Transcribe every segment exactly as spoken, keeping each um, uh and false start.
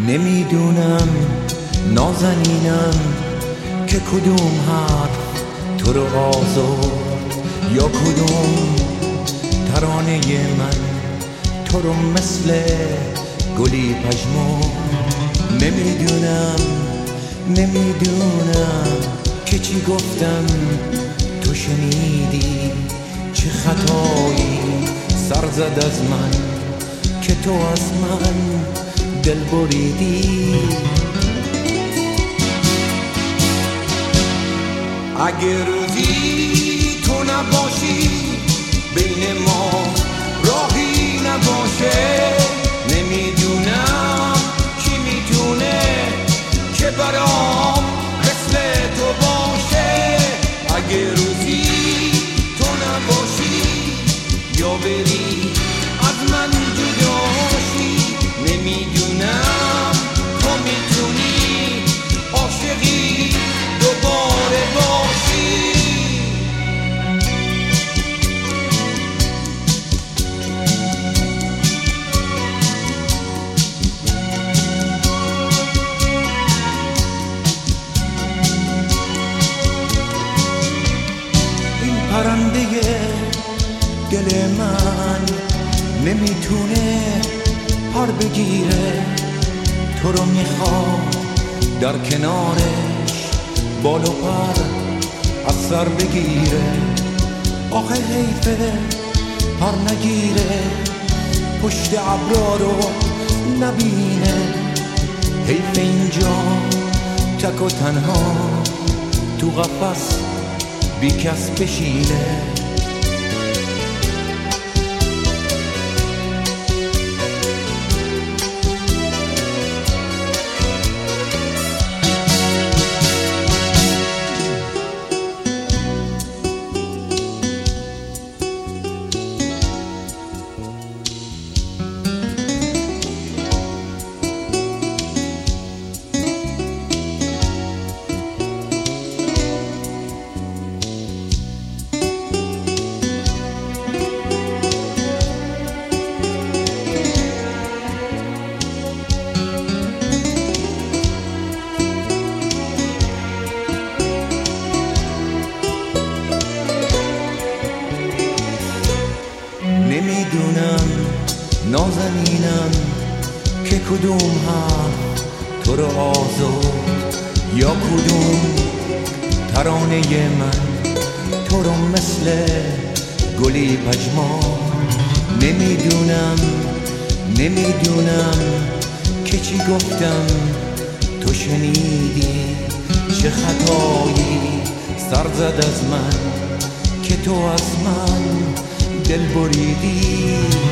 نمیدونم نازنینم که کدوم حرف تو رو آزرد، یا کدوم ترانه من تو رو مثل گلی پژمرد. نمیدونم نمیدونم که چی گفتم تو شنیدی، چه خطایی سر زد از من که تو از من دل بریدی. اگه روزی تو نباشی بین ما راهی نباشه، نمیدونم کی میتونه که برام مثل تو باشه. اگه روزی تو نباشی یا بری از من جداشی، نمیدونم تو میتونی عاشقی دوباره باشی. این پرنده دل من نمیتونه پر بگیره، تو رو میخواد در کنارش بال و پر از سر بگیره. آخه حیفه پر نگیره، پشت ابرا رو نبینه. حیف اینجا تک و تنها تو قفس بی کس بشینه. نمیدونم نازنینم که کدوم حرف تو رو آزرد، یا کدوم ترانه من تو رو مثل گلی پژمرد. نمیدونم نمیدونم که چی گفتم تو شنیدی، چه خطایی سر زد از من که تو از من دل بریدی.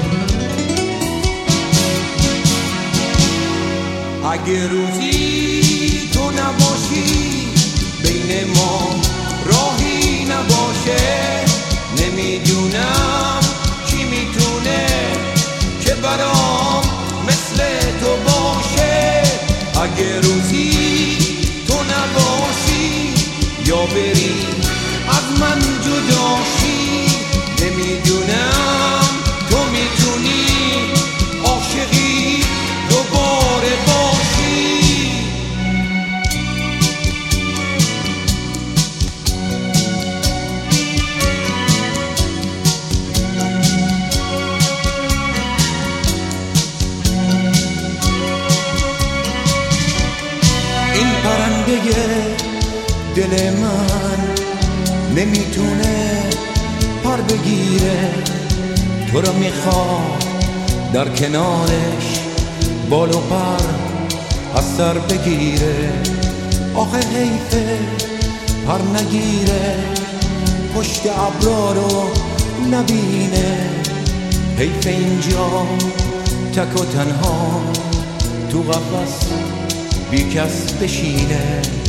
اگه روزی تو نباشی بین ما راهی نباشه، نمیدونم کی میتونه که برام مثل تو باشه. اگه روزی تو نباشی یا بری از من جداشی، نمیدونم تو میتونی عاشقی دوباره باشی. این پرنده دل من نمیتونه پر بگیره، تو رو میخواد در کنارش بال و پر از سر بگیره. آخه حیفه پر نگیره، پشت ابرا رو نبینه. حیف اینجا تک و تنها تو قفس بی کس بشینه.